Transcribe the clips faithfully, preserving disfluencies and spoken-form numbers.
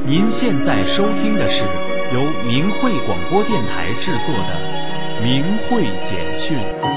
您现在收听的是由明慧广播电台制作的《明慧简讯》。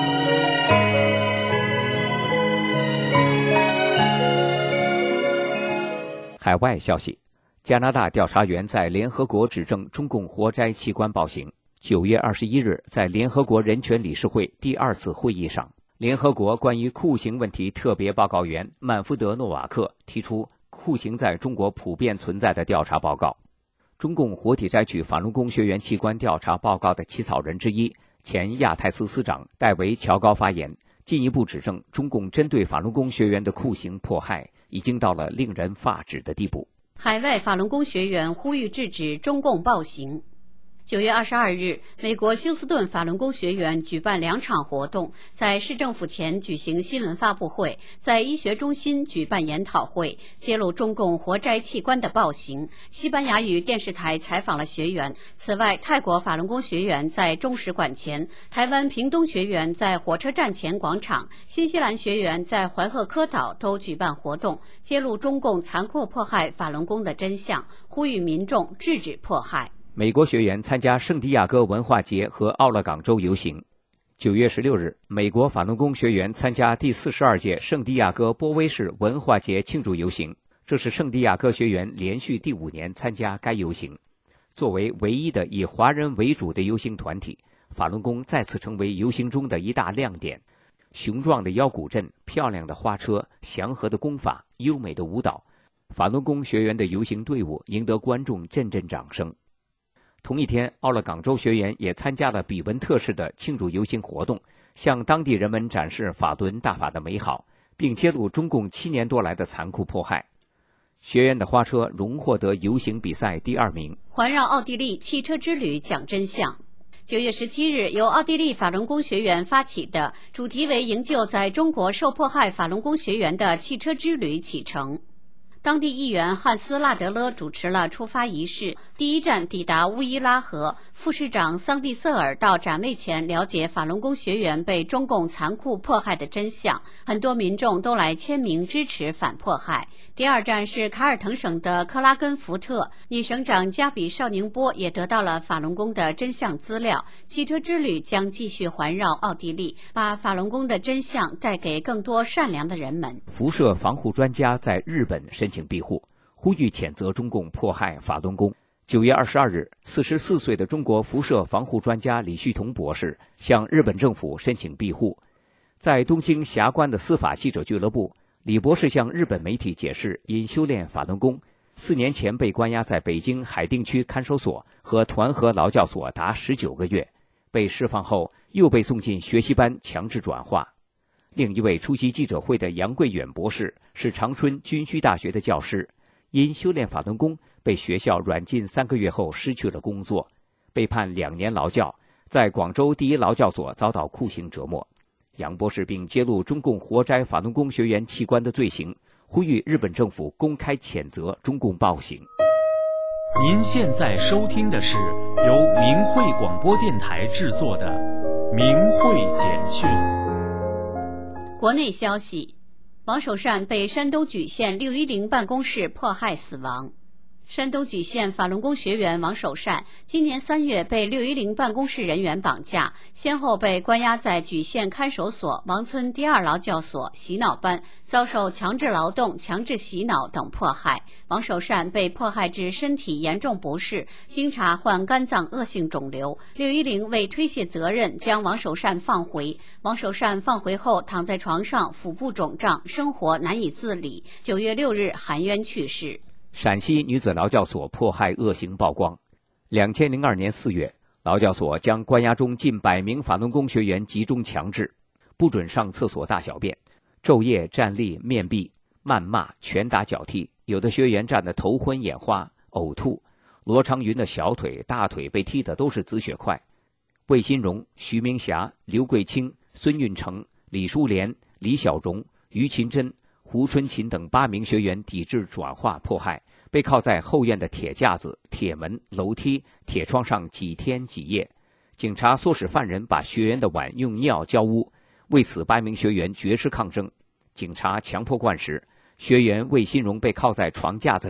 海外消息：加拿大调查员在联合国指证中共活摘器官暴行。九月二十一日，在联合国人权理事会第二次会议上，联合国关于酷刑问题特别报告员曼福德·诺瓦克提出酷刑在中国普遍存在的调查报告。中共活体摘取法轮功学员器官调查报告的起草人之一、前亚太司司长戴维·乔高发言，进一步指证中共针对法轮功学员的酷刑迫害已经到了令人发指的地步。 海外法轮功学员呼吁制止中共暴行。九月二十二日，美国休斯顿法轮功学员举办两场活动，在市政府前举行新闻发布会，在医学中心举办研讨会，揭露中共活摘器官的暴行。西班牙语电视台采访了学员。此外，泰国法轮功学员在中使馆前，台湾屏东学员在火车站前广场，新西兰学员在怀赫科岛都举办活动，揭露中共残酷迫害法轮功的真相，呼吁民众制止迫害。 美国学员参加圣地亚哥文化节和奥勒冈州游行。九月十六日，美国法轮功学员参加第四十二届圣地亚哥波威市文化节庆祝游行，这是圣地亚哥学员连续第五年参加该游行。作为唯一的以华人为主的游行团体，法轮功再次成为游行中的一大亮点。雄壮的腰鼓阵、漂亮的花车、祥和的功法、优美的舞蹈，法轮功学员的游行队伍赢得观众阵阵掌声。同一天，奥勒冈州学员也参加了比文特市的庆祝游行活动，向当地人们展示法轮大法的美好，并揭露中共七年多来的残酷迫害。学员的花车荣获得游行比赛第二名。 环绕奥地利汽车之旅讲真相。九月十七日，由奥地利法轮功学员发起的，主题为营救在中国受迫害法轮功学员的汽车之旅启程。当地议员汉斯·拉德勒主持了出发仪式，第一站抵达乌伊拉河，副市长桑蒂瑟尔到展位前了解法轮功学员被中共残酷迫害的真相，很多民众都来签名支持反迫害。第二站是凯尔滕省的克拉根福特，女省长加比绍宁波也得到了法轮功的真相资料。汽车之旅将继续环绕奥地利，把法轮功的真相带给更多善良的人们。 辐射防护专家在日本申请庇护，呼吁谴责中共迫害法轮功。九月二十二日，四十四岁的中国辐射防护专家李旭同博士向日本政府申请庇护。在东京霞关的司法记者俱乐部，李博士向日本媒体解释，因修炼法轮功，四年前被关押在北京海淀区看守所和团河劳教所达十九个月，被释放后又被送进学习班强制转化。另一位出席记者会的杨贵远博士是长春军需大学的教师，因修炼法轮功被学校软禁三个月后失去了工作，被判两年劳教，在广州第一劳教所遭到酷刑折磨。杨博士并揭露中共活摘法轮功学员器官的罪行，呼吁日本政府公开谴责中共暴行。 您现在收听的是由明慧广播电台制作的《明慧简讯》。 国内消息，王守善被山东莒县六一零办公室迫害死亡。山东莒县法轮功学员王守善今年三月被六一零办公室人员绑架，先后被关押在莒县看守所、王村第二劳教所、洗脑班，遭受强制劳动、强制洗脑等迫害。王守善被迫害致身体严重不适，经查患肝脏恶性肿瘤。六一零为推卸责任，将王守善放回。王守善放回后躺在床上，腹部肿胀，生活难以自理。九月六日含冤去世。 陕西女子劳教所迫害恶行曝光。两千零二年四月，劳教所将关押中近百名法轮功学员集中强制，不准上厕所大小便，昼夜站立面壁，谩骂、拳打脚踢，有的学员站得头昏眼花，呕吐。罗长云的小腿、大腿被踢的都是紫血块。魏新荣、徐明霞、刘桂清、孙运成、李淑莲、李小荣、于勤珍、胡春琴等八名学员抵制转化迫害，被铐在后院的铁架子、铁门、楼梯、铁窗上几天几夜。警察唆使犯人把学员的碗用尿浇污，为此八名学员绝食抗争。警察强迫灌食，学员魏新荣被铐在床架子上，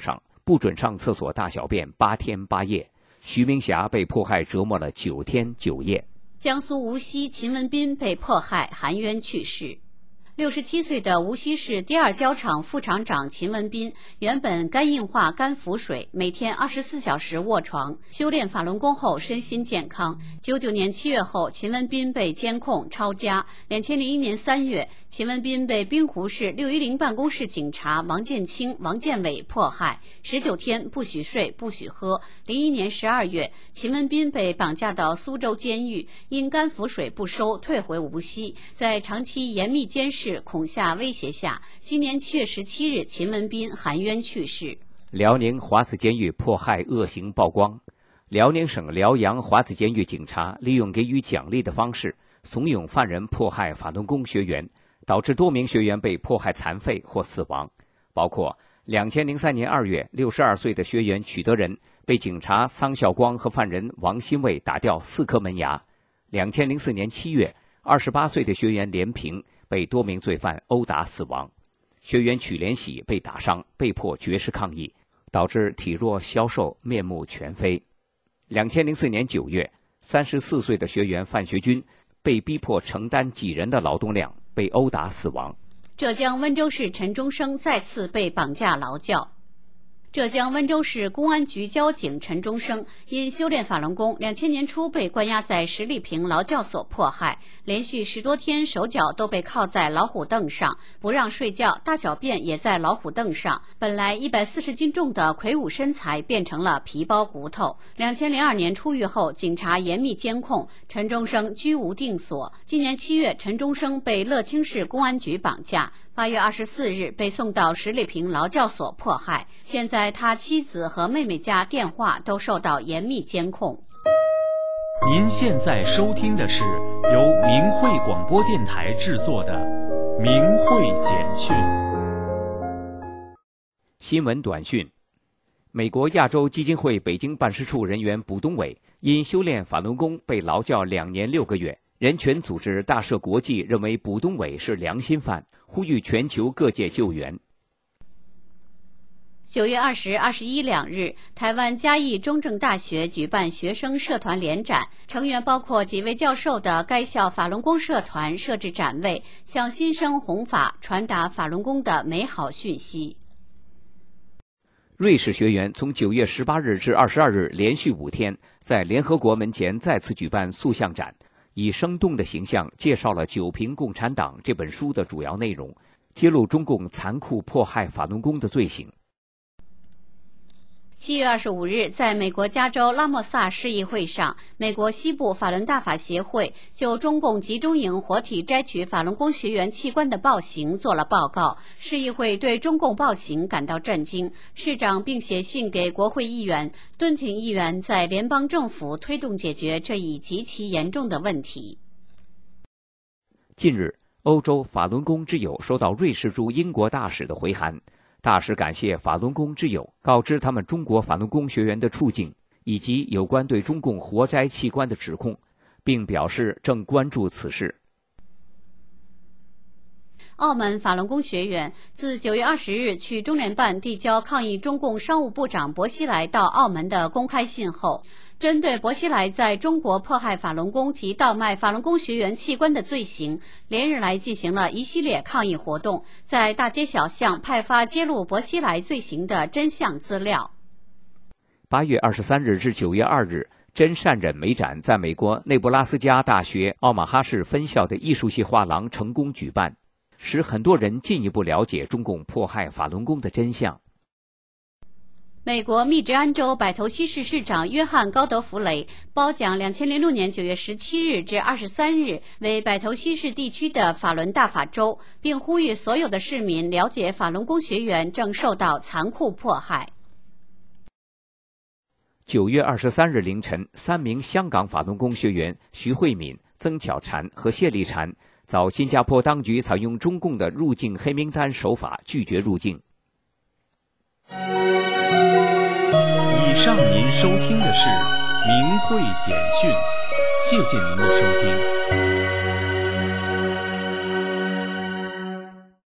不准上厕所大小便八天八夜。徐明霞被迫害折磨了九天九夜。 江苏无锡秦文斌被迫害含冤去世。六十七岁的无锡市第二胶厂副厂长秦文斌，原本肝硬化、肝腹水，每天二十四小时卧床。修炼法轮功后，身心健康。九九年七月后，秦文斌被监控抄家。两千零一年三月，秦文斌被滨湖市六一零办公室警察王建清、王建伟迫害，十九天不许睡、不许喝。零一年十二月，秦文斌被绑架到苏州监狱，因肝腹水不收，退回无锡，在长期严密监视、恐吓威胁下，今年七月十七日，秦文斌含冤去世。 辽宁华子监狱迫害恶行曝光。辽宁省辽阳华子监狱警察利用给予奖励的方式，怂恿犯人迫害法轮功学员，导致多名学员被迫害残废或死亡。包括两千零三年二月，六十二岁的学员曲德仁被警察桑孝光和犯人王新卫打掉四颗门牙。两千零四年七月，二十八岁的学员连平被多名罪犯殴打死亡，学员曲连喜被打伤，被迫绝食抗议，导致体弱消瘦、面目全非。两千零四年九月，三十四岁的学员范学军被逼迫承担几人的劳动量，被殴打死亡。 浙江温州市陈忠生再次被绑架劳教。浙江温州市公安局交警陈忠生因修炼法轮功，两千年初被关押在十里坪劳教所迫害，连续十多天手脚都被铐在老虎凳上，不让睡觉，大小便也在老虎凳上。本来一百四十斤重的魁梧身材变成了皮包骨头。两千零二年出狱后，警察严密监控，陈忠生居无定所。今年七月，陈忠生被乐清市公安局绑架。八月二十四日被送到十里坪劳教所迫害，现在他妻子和妹妹家电话都受到严密监控。 您现在收听的是由明慧广播电台制作的《明慧简讯》 新闻短讯。美国亚洲基金会北京办事处人员卜东伟因修炼法轮功被劳教两年六个月。人权组织大赦国际认为卜东伟是良心犯，呼吁全球各界救援。 九月二十、二十一两日，台湾嘉义中正大学举办学生社团联展，成员包括几位教授的该校法轮功社团设置展位，向新生弘法，传达法轮功的美好讯息。 瑞士学员从九月十八日至二十二日连续五天，在联合国门前再次举办塑像展，以生动的形象介绍了《九评共产党》这本书的主要内容，揭露中共残酷迫害法轮功的罪行。 七月二十五日，在美国加州拉莫萨市议会上，美国西部法轮大法协会就中共集中营活体摘取法轮功学员器官的暴行做了报告。市议会对中共暴行感到震惊，市长并写信给国会议员，敦请议员在联邦政府推动解决这一极其严重的问题。 近日，欧洲法轮功之友收到瑞士驻英国大使的回函。大使感谢法轮功之友，告知他们中国法轮功学员的处境以及有关对中共活摘器官的指控，并表示正关注此事。 澳门法轮功学员自九月二十日去中联办递交抗议中共商务部长薄熙来到澳门的公开信后，针对薄熙来在中国迫害法轮功及盗卖法轮功学员器官的罪行，连日来进行了一系列抗议活动，在大街小巷派发揭露薄熙来罪行的真相资料。 八月二十三日至九月二日，真善忍美展在美国内布拉斯加大学奥马哈市分校的艺术系画廊成功举办，使很多人进一步了解中共迫害法轮功的真相。 美国密执安州百头西市市长约翰·高德弗雷褒奖两千零六年九月十七日至二十三日为百头西市地区的法轮大法周，并呼吁所有的市民了解法轮功学员正受到残酷迫害。 九月二十三日凌晨，三名香港法轮功学员徐慧敏、曾巧婵和谢丽婵遭新加坡当局采用中共的入境黑名单手法拒绝入境。 以上您收听的是明慧简讯，谢谢您的收听。